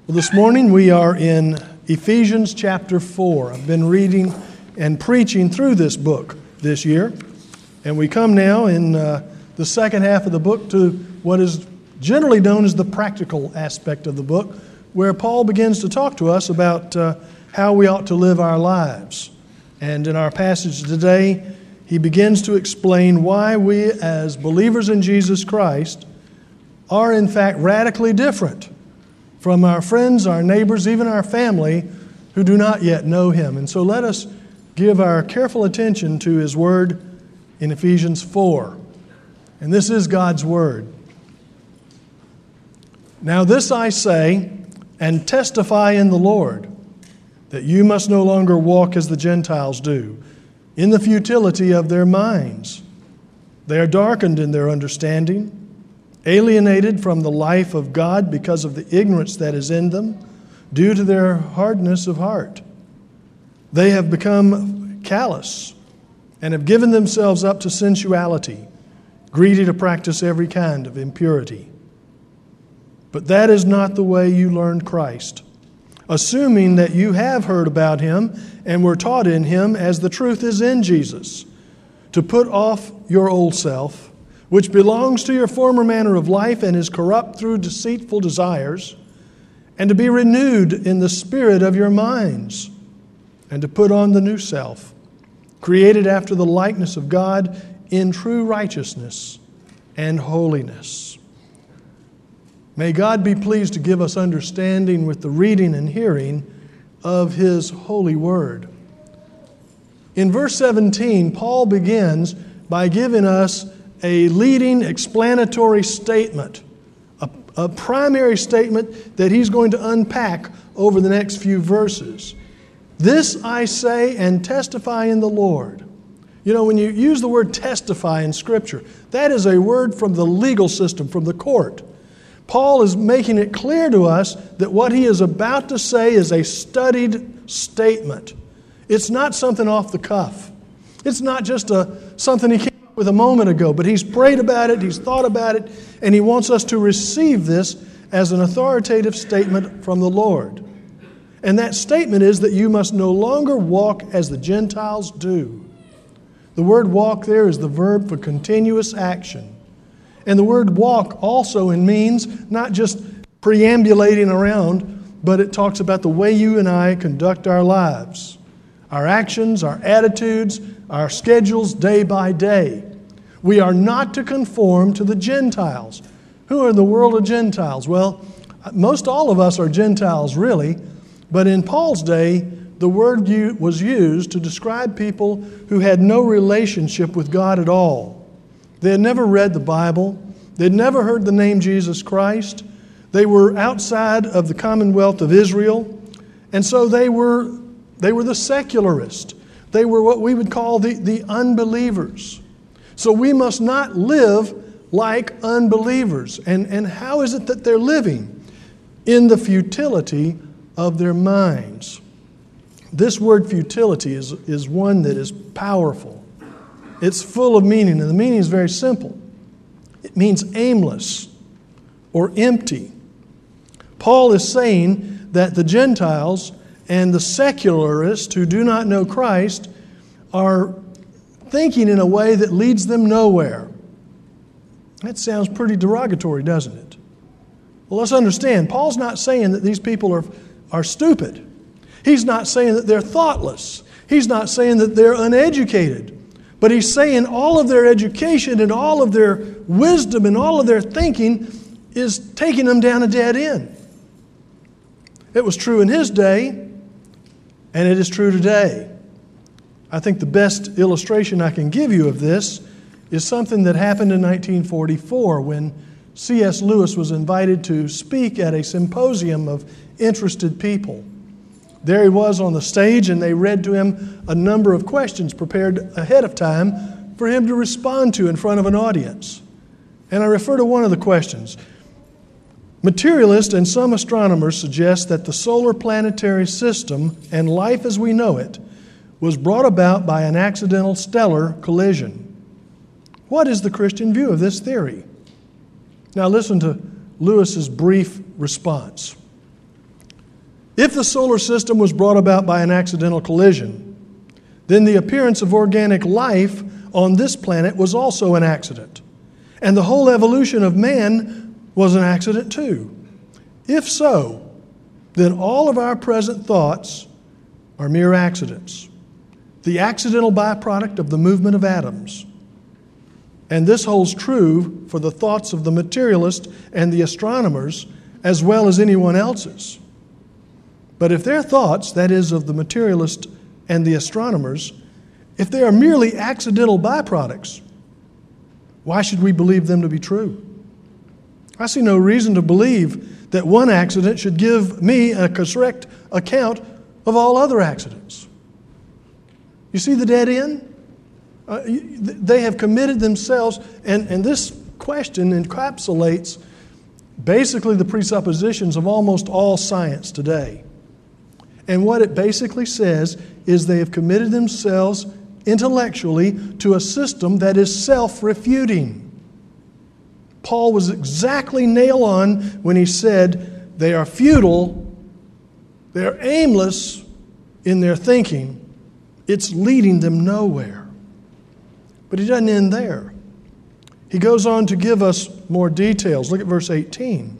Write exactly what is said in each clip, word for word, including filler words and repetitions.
Well, this morning we are in Ephesians chapter four. I've been reading and preaching through this book this year, and we come now in uh, the second half of the book to what is generally known as the practical aspect of the book, where Paul begins to talk to us about uh, how we ought to live our lives. And in our passage today, he begins to explain why we as believers in Jesus Christ are in fact radically different from our friends, our neighbors, even our family who do not yet know Him. And so let us give our careful attention to His Word in Ephesians four. And this is God's Word. Now this I say and testify in the Lord, that you must no longer walk as the Gentiles do, in the futility of their minds. They are darkened in their understanding, alienated from the life of God because of the ignorance that is in them, due to their hardness of heart. They have become callous and have given themselves up to sensuality, greedy to practice every kind of impurity. But that is not the way you learned Christ, assuming that you have heard about Him and were taught in Him as the truth is in Jesus, to put off your old self, which belongs to your former manner of life and is corrupt through deceitful desires, and to be renewed in the spirit of your minds, and to put on the new self, created after the likeness of God in true righteousness and holiness. May God be pleased to give us understanding with the reading and hearing of His holy word. In verse seventeen, Paul begins by giving us a leading explanatory statement, a, a primary statement that he's going to unpack over the next few verses. This I say and testify in the Lord. You know, when you use the word testify in Scripture, that is a word from the legal system, from the court. Paul is making it clear to us that what he is about to say is a studied statement. It's not something off the cuff. It's not just a something he came up with a moment ago, but he's prayed about it, he's thought about it, and he wants us to receive this as an authoritative statement from the Lord. And that statement is that you must no longer walk as the Gentiles do. The word walk there is the verb for continuous action. And the word walk also means not just preambulating around, but it talks about the way you and I conduct our lives, our actions, our attitudes, our schedules day by day. We are not to conform to the Gentiles. Who are the world of Gentiles? Well, most all of us are Gentiles, really. But in Paul's day, the word was used to describe people who had no relationship with God at all. They had never read the Bible. They'd never heard the name Jesus Christ. They were outside of the commonwealth of Israel. And so they were, they were the secularists. They were what we would call the, the unbelievers. So we must not live like unbelievers. And, and how is it that they're living? In the futility of their minds. This word futility is, is one that is powerful. It's full of meaning, and the meaning is very simple. It means aimless or empty. Paul is saying that the Gentiles and the secularists who do not know Christ are thinking in a way that leads them nowhere. That sounds pretty derogatory, doesn't it? Well, let's understand, Paul's not saying that these people are, are stupid. He's not saying that they're thoughtless. He's not saying that they're uneducated. But he's saying all of their education and all of their wisdom and all of their thinking is taking them down a dead end. It was true in his day, and it is true today. I think the best illustration I can give you of this is something that happened in nineteen forty-four when C S Lewis was invited to speak at a symposium of interested people. There he was on the stage, and they read to him a number of questions prepared ahead of time for him to respond to in front of an audience. And I refer to one of the questions. Materialists and some astronomers suggest that the solar planetary system and life as we know it was brought about by an accidental stellar collision. What is the Christian view of this theory? Now listen to Lewis's brief response. If the solar system was brought about by an accidental collision, then the appearance of organic life on this planet was also an accident. And the whole evolution of man was an accident too. If so, then all of our present thoughts are mere accidents, the accidental byproduct of the movement of atoms. And this holds true for the thoughts of the materialist and the astronomers as well as anyone else's. But if their thoughts, that is, of the materialist and the astronomers, if they are merely accidental byproducts, why should we believe them to be true? I see no reason to believe that one accident should give me a correct account of all other accidents. You see the dead end? Uh, they have committed themselves, and, and this question encapsulates basically the presuppositions of almost all science today. And what it basically says is they have committed themselves intellectually to a system that is self-refuting. Paul was exactly nail on when he said they are futile, they are aimless in their thinking. It's leading them nowhere. But he doesn't end there. He goes on to give us more details. Look at verse eighteen.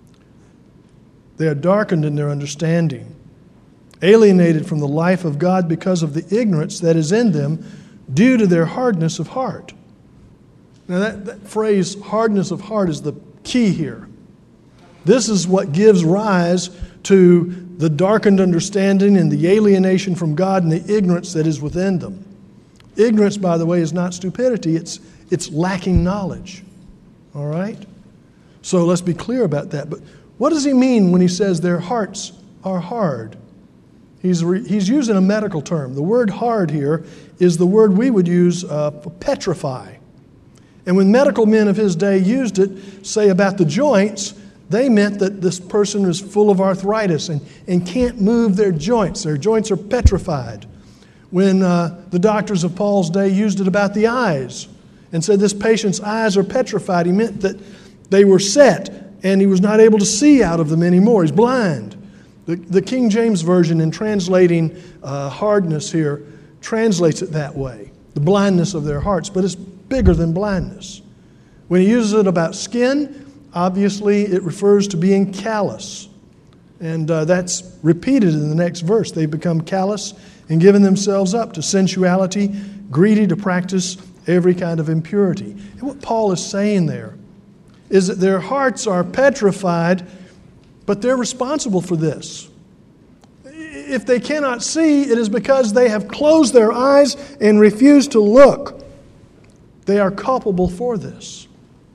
They are darkened in their understanding, alienated from the life of God because of the ignorance that is in them due to their hardness of heart. Now that, that phrase, hardness of heart, is the key here. This is what gives rise to the darkened understanding and the alienation from God and the ignorance that is within them. Ignorance, by the way, is not stupidity. It's, it's lacking knowledge. All right? So let's be clear about that. But what does he mean when he says their hearts are hard? He's, re, he's using a medical term. The word hard here is the word we would use uh, for petrify. And when medical men of his day used it, say about the joints, they meant that this person is full of arthritis and, and can't move their joints. Their joints are petrified. When uh, the doctors of Paul's day used it about the eyes and said this patient's eyes are petrified, he meant that they were set and he was not able to see out of them anymore. He's blind. The, the King James Version, in translating uh, hardness here, translates it that way, the blindness of their hearts, but it's bigger than blindness. When he uses it about skin, obviously it refers to being callous. And uh, that's repeated in the next verse. They've become callous and given themselves up to sensuality, greedy to practice every kind of impurity. And what Paul is saying there is that their hearts are petrified, but they're responsible for this. If they cannot see, it is because they have closed their eyes and refused to look. They are culpable for this.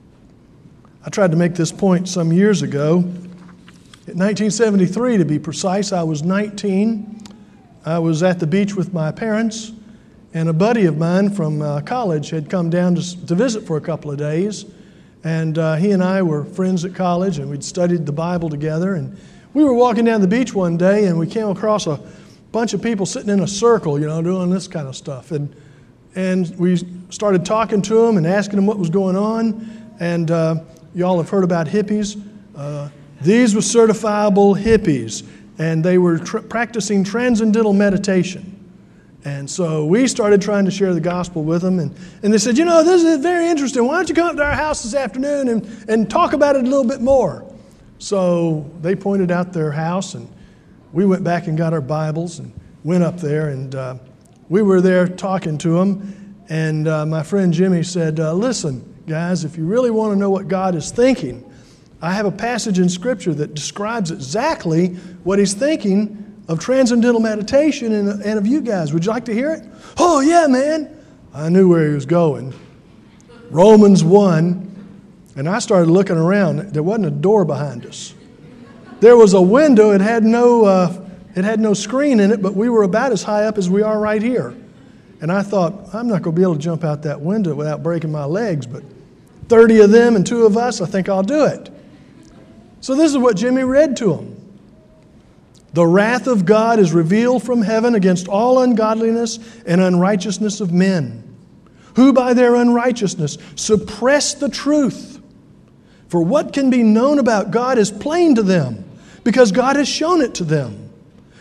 I tried to make this point some years ago. In nineteen seventy-three, to be precise, I was nineteen. I was at the beach with my parents, and a buddy of mine from uh, college had come down to, to visit for a couple of days. And uh, he and I were friends at college, and we'd studied the Bible together. And we were walking down the beach one day, and we came across a bunch of people sitting in a circle, you know, doing this kind of stuff. And and we started talking to them and asking them what was going on. And uh, you all have heard about hippies. Uh, these were certifiable hippies, and they were tr- practicing transcendental meditation. And so we started trying to share the gospel with them, and, and they said, you know, this is very interesting. Why don't you come up to our house this afternoon and, and talk about it a little bit more? So they pointed out their house, and we went back and got our Bibles and went up there, and uh, we were there talking to them. And uh, my friend Jimmy said, uh, listen, guys, if you really want to know what God is thinking, I have a passage in Scripture that describes exactly what he's thinking of transcendental meditation and, and of you guys. Would you like to hear it? Oh, yeah, man. I knew where he was going. Romans one. And I started looking around. There wasn't a door behind us. There was a window. It had no, uh, it had no screen in it, but we were about as high up as we are right here. And I thought, I'm not going to be able to jump out that window without breaking my legs, but thirty of them and two of us, I think I'll do it. So this is what Jimmy read to them. The wrath of God is revealed from heaven against all ungodliness and unrighteousness of men, who by their unrighteousness suppress the truth. For what can be known about God is plain to them, because God has shown it to them.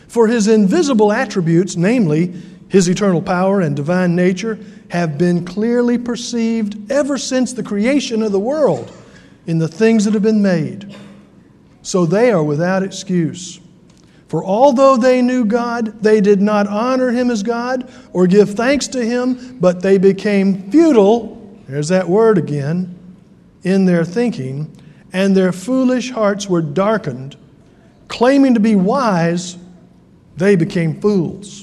For his invisible attributes, namely his eternal power and divine nature, have been clearly perceived ever since the creation of the world in the things that have been made. So they are without excuse. For although they knew God, they did not honor him as God or give thanks to him, but they became futile, there's that word again, in their thinking, and their foolish hearts were darkened. Claiming to be wise, they became fools.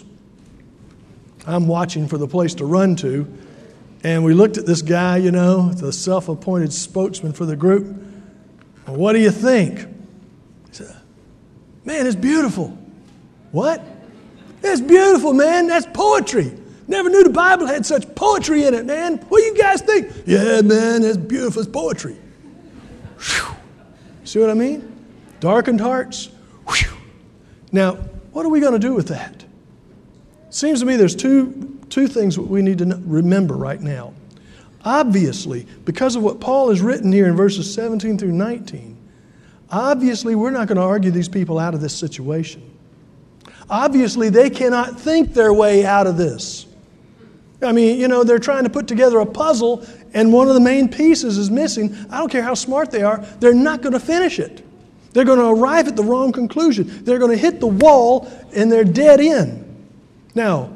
I'm watching for the place to run to, and we looked at this guy, you know, the self-appointed spokesman for the group. Well, what do you think? He said, man, it's beautiful. What? It's beautiful, man. That's poetry. Never knew the Bible had such poetry in it, man. What do you guys think? Yeah, man, it's beautiful. It's poetry. Whew. See what I mean? Darkened hearts. Whew. Now, what are we going to do with that? Seems to me there's two, two things that we need to remember right now. Obviously, because of what Paul has written here in verses seventeen through nineteen, obviously we're not going to argue these people out of this situation. Obviously, they cannot think their way out of this. I mean, you know, they're trying to put together a puzzle, and one of the main pieces is missing. I don't care how smart they are, they're not going to finish it. They're going to arrive at the wrong conclusion. They're going to hit the wall, and they're dead in. Now,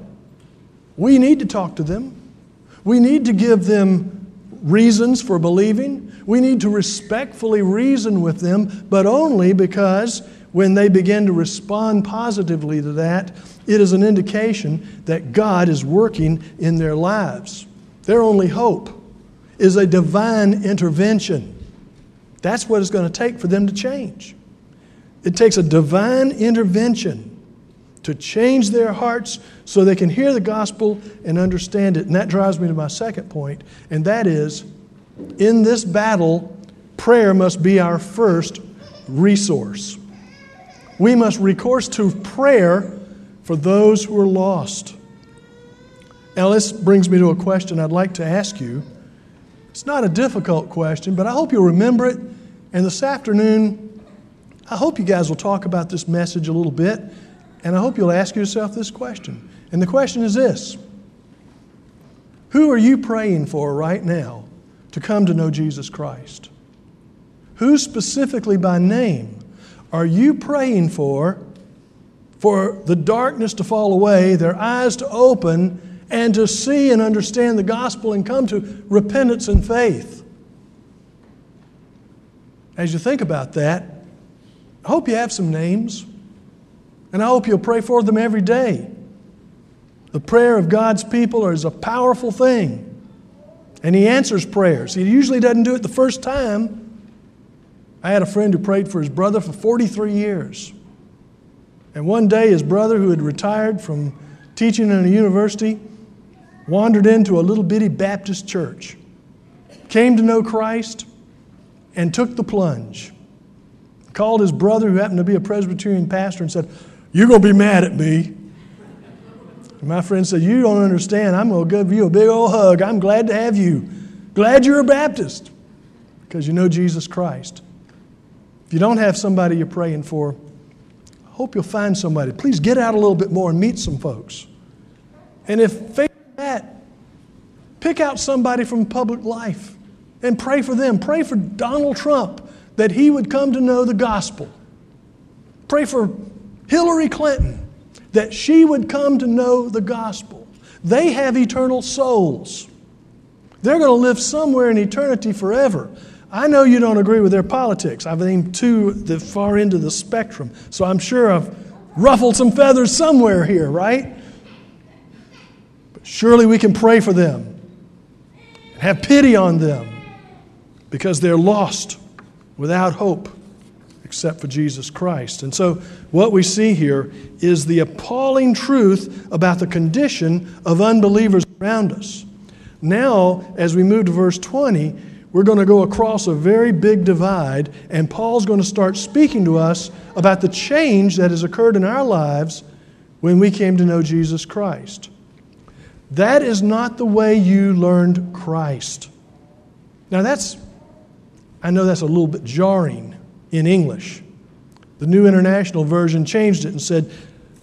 we need to talk to them. We need to give them reasons for believing. We need to respectfully reason with them, but only because when they begin to respond positively to that, it is an indication that God is working in their lives. Their only hope is a divine intervention. That's what it's going to take for them to change. It takes a divine intervention to change their hearts so they can hear the gospel and understand it. And that drives me to my second point, and that is, in this battle, prayer must be our first resource. We must recourse to prayer for those who are lost. Now, this brings me to a question I'd like to ask you. It's not a difficult question, but I hope you'll remember it. And this afternoon, I hope you guys will talk about this message a little bit, and I hope you'll ask yourself this question. And the question is this: who are you praying for right now to come to know Jesus Christ? Who specifically by name are you praying for, for the darkness to fall away, their eyes to open, and to see and understand the gospel and come to repentance and faith? As you think about that, I hope you have some names, and I hope you'll pray for them every day. The prayer of God's people is a powerful thing, and He answers prayers. He usually doesn't do it the first time. I had a friend who prayed for his brother for forty-three years. And one day his brother, who had retired from teaching in a university, wandered into a little bitty Baptist church, came to know Christ, and took the plunge. Called his brother, who happened to be a Presbyterian pastor, and said, "You're going to be mad at me." And my friend said, "You don't understand. I'm going to give you a big old hug. I'm glad to have you. Glad you're a Baptist because you know Jesus Christ." If you don't have somebody you're praying for, I hope you'll find somebody. Please get out a little bit more and meet some folks. And if faith is that, pick out somebody from public life and pray for them. Pray for Donald Trump that he would come to know the gospel. Pray for Hillary Clinton that she would come to know the gospel. They have eternal souls. They're going to live somewhere in eternity forever. I know you don't agree with their politics. I've aimed to the far end of the spectrum, so I'm sure I've ruffled some feathers somewhere here, right? But surely we can pray for them and have pity on them because they're lost without hope except for Jesus Christ. And so what we see here is the appalling truth about the condition of unbelievers around us. Now, as we move to verse twenty, we're going to go across a very big divide, and Paul's going to start speaking to us about the change that has occurred in our lives when we came to know Jesus Christ. That is not the way you learned Christ. Now that's, I know that's a little bit jarring in English. The New International Version changed it and said,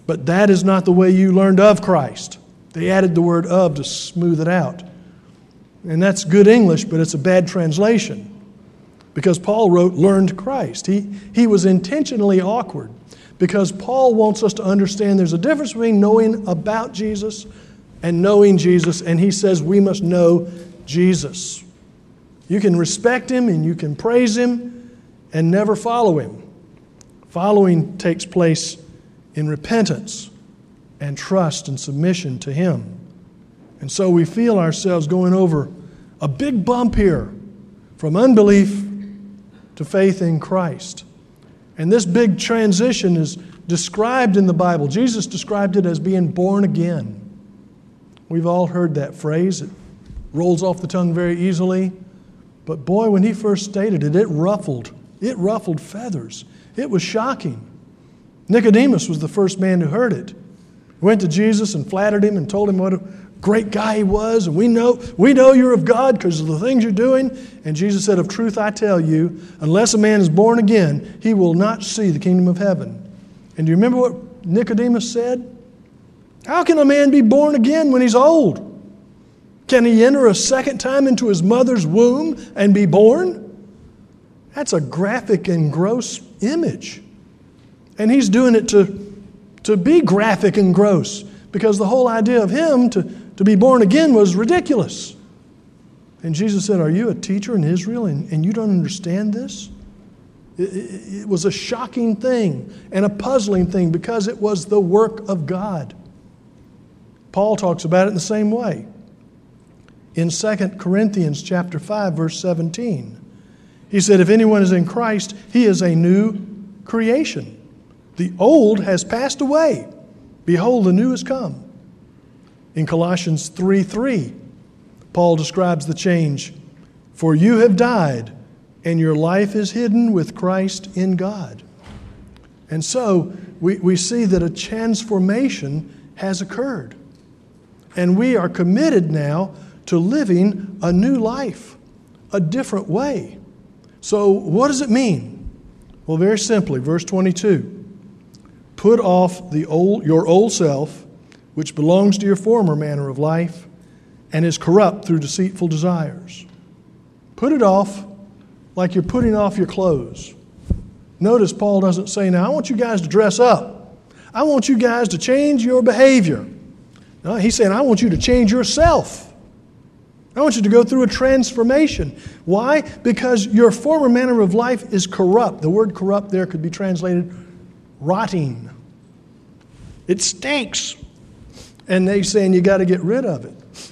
But that is not the way you learned of Christ. They added the word of to smooth it out. And that's good English, but it's a bad translation. Because Paul wrote, learned Christ. He, he was intentionally awkward because Paul wants us to understand there's a difference between knowing about Jesus and knowing Jesus, and he says we must know Jesus. You can respect him and you can praise him and never follow him. Following takes place in repentance and trust and submission to him. And so we feel ourselves going over a big bump here from unbelief to faith in Christ. And this big transition is described in the Bible. Jesus described it as being born again. We've all heard that phrase. It rolls off the tongue very easily. But boy, when he first stated it, it ruffled. It ruffled feathers. It was shocking. Nicodemus was the first man who heard it. He went to Jesus and flattered him and told him what a great guy he was. And we know, we know you're of God because of the things you're doing. And Jesus said, of truth I tell you, unless a man is born again, he will not see the kingdom of heaven. And do you remember what Nicodemus said? How can a man be born again when he's old? Can he enter a second time into his mother's womb and be born? That's a graphic and gross image. And he's doing it to, to be graphic and gross because the whole idea of him to, to be born again was ridiculous. And Jesus said, are you a teacher in Israel and, and you don't understand this? It, it, it was a shocking thing and a puzzling thing because it was the work of God. Paul talks about it in the same way. In Second Corinthians chapter five, verse seventeen, he said, if anyone is in Christ, he is a new creation. The old has passed away. Behold, the new has come. In Colossians three three, Paul describes the change. For you have died, and your life is hidden with Christ in God. And so we, we see that a transformation has occurred. And we are committed now to living a new life, a different way. So what does it mean? Well, very simply, verse twenty-two. Put off the old, your old self, which belongs to your former manner of life and is corrupt through deceitful desires. Put it off like you're putting off your clothes. Notice Paul doesn't say, now I want you guys to dress up. I want you guys to change your behavior. No, he's saying, I want you to change yourself. I want you to go through a transformation. Why? Because your former manner of life is corrupt. The word corrupt there could be translated rotting. It stinks. And they're saying you got to get rid of it.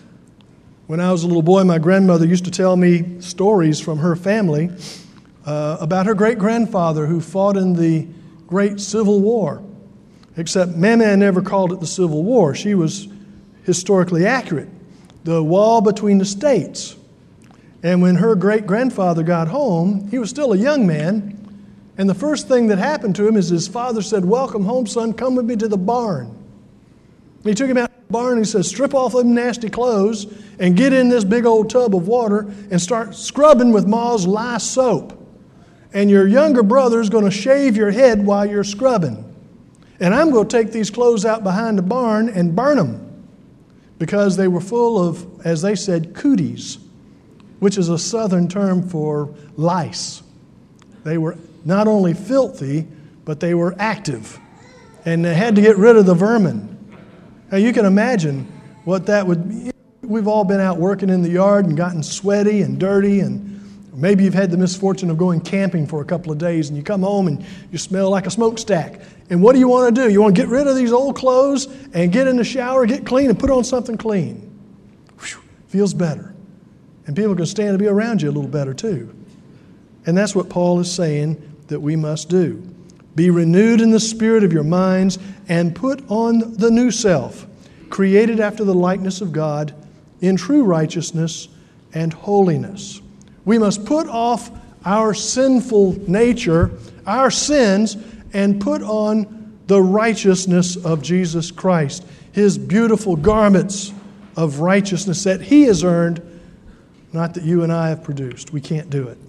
When I was a little boy, my grandmother used to tell me stories from her family uh, about her great-grandfather who fought in the Great Civil War. Except Mama never called it the Civil War. She was historically accurate. The wall between the states. And when her great-grandfather got home, he was still a young man. And the first thing that happened to him is his father said, welcome home, son, come with me to the barn. And he took him out to the barn and he said, strip off them nasty clothes and get in this big old tub of water and start scrubbing with Ma's lye soap. And your younger brother's going to shave your head while you're scrubbing. And I'm going to take these clothes out behind the barn and burn them because they were full of, as they said, cooties, which is a southern term for lice. They were not only filthy, but they were active. And they had to get rid of the vermin. Now you can imagine what that would be. We've all been out working in the yard and gotten sweaty and dirty, and maybe you've had the misfortune of going camping for a couple of days and you come home and you smell like a smokestack. And what do you want to do? You want to get rid of these old clothes and get in the shower, get clean, and put on something clean. Whew, feels better. And people can stand to be around you a little better too. And that's what Paul is saying that we must do. Be renewed in the spirit of your minds and put on the new self, created after the likeness of God in true righteousness and holiness. We must put off our sinful nature, our sins, and put on the righteousness of Jesus Christ, His beautiful garments of righteousness that He has earned, not that you and I have produced. We can't do it.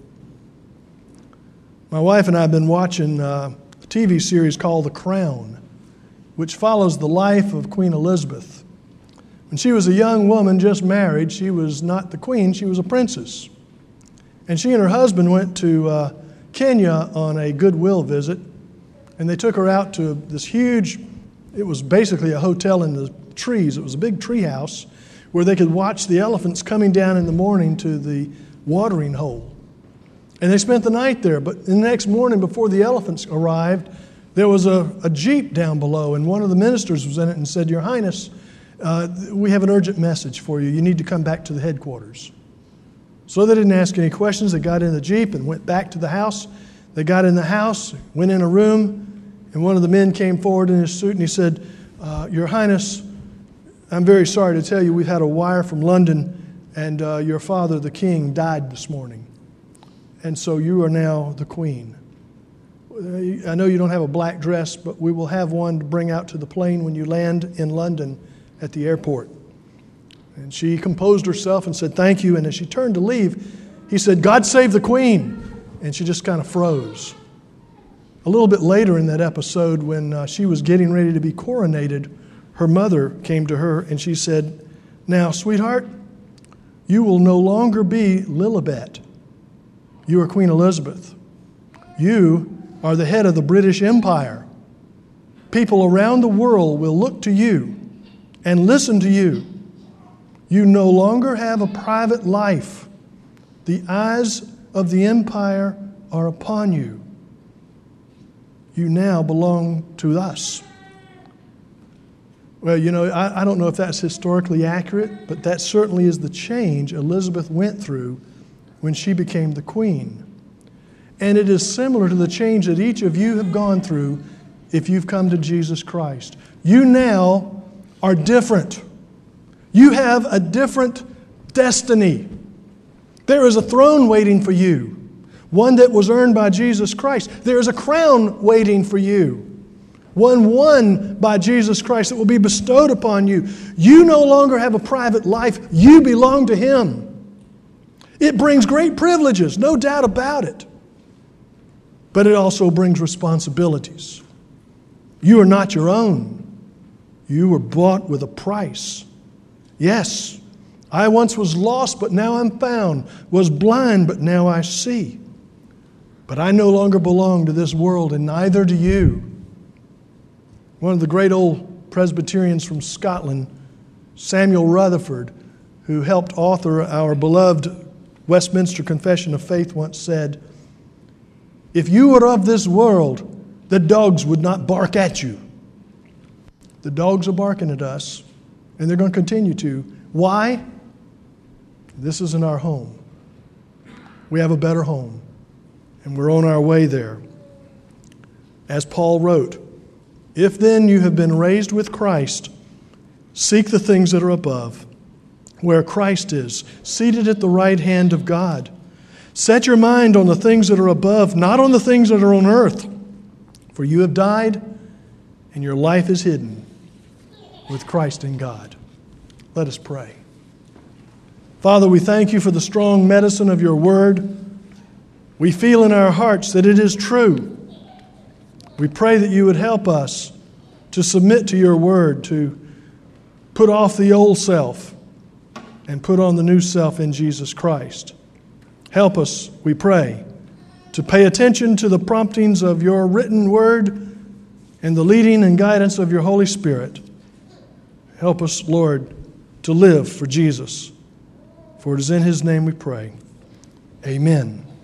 My wife and I have been watching uh, a T V series called The Crown. which follows the life of Queen Elizabeth. When she was a young woman just married, she was not the queen, she was a princess. And she and her husband went to uh, Kenya on a goodwill visit, and they took her out to this huge, it was basically a hotel in the trees. It was a big tree house where they could watch the elephants coming down in the morning to the watering hole. And they spent the night there, but the next morning before the elephants arrived, there was a, a Jeep down below, and one of the ministers was in it and said, "Your Highness, uh, we have an urgent message for you. You need to come back to the headquarters." So they didn't ask any questions. They got in the Jeep and went back to the house. They got in the house, went in a room, and one of the men came forward in his suit and he said, uh, "Your Highness, I'm very sorry to tell you we've had a wire from London, and uh, your father, the king, died this morning. And so you are now the queen. I know you don't have a black dress, but we will have one to bring out to the plane when you land in London at the airport." And she composed herself and said, "Thank you." And as she turned to leave, he said, "God save the queen." And she just kind of froze. A little bit later in that episode, when uh, she was getting ready to be coronated, her mother came to her and she said, "Now, sweetheart, you will no longer be Lilibet. You are Queen Elizabeth. You are the head of the British Empire. People around the world will look to you and listen to you. You no longer have a private life. The eyes of the empire are upon you. You now belong to us." Well, you know, I, I don't know if that's historically accurate, but that certainly is the change Elizabeth went through when she became the queen. And it is similar to the change that each of you have gone through if you've come to Jesus Christ. You now are different. You have a different destiny. There is a throne waiting for you, one that was earned by Jesus Christ. There is a crown waiting for you, one won by Jesus Christ that will be bestowed upon you. You no longer have a private life. You belong to Him. It brings great privileges, no doubt about it. But it also brings responsibilities. You are not your own. You were bought with a price. Yes, I once was lost, but now I'm found, was blind, but now I see. But I no longer belong to this world, and neither do you. One of the great old Presbyterians from Scotland, Samuel Rutherford, who helped author our beloved Westminster Confession of Faith, once said, "If you were of this world, the dogs would not bark at you." The dogs are barking at us, and they're going to continue to. Why? This isn't our home. We have a better home, and we're on our way there. As Paul wrote, "If then you have been raised with Christ, seek the things that are above, where Christ is, seated at the right hand of God. Set your mind on the things that are above, not on the things that are on earth. For you have died, and your life is hidden with Christ in God." Let us pray. Father, we thank you for the strong medicine of your word. We feel in our hearts that it is true. We pray that you would help us to submit to your word, to put off the old self and put on the new self in Jesus Christ. Help us, we pray, to pay attention to the promptings of your written word and the leading and guidance of your Holy Spirit. Help us, Lord, to live for Jesus. For it is in His name we pray. Amen.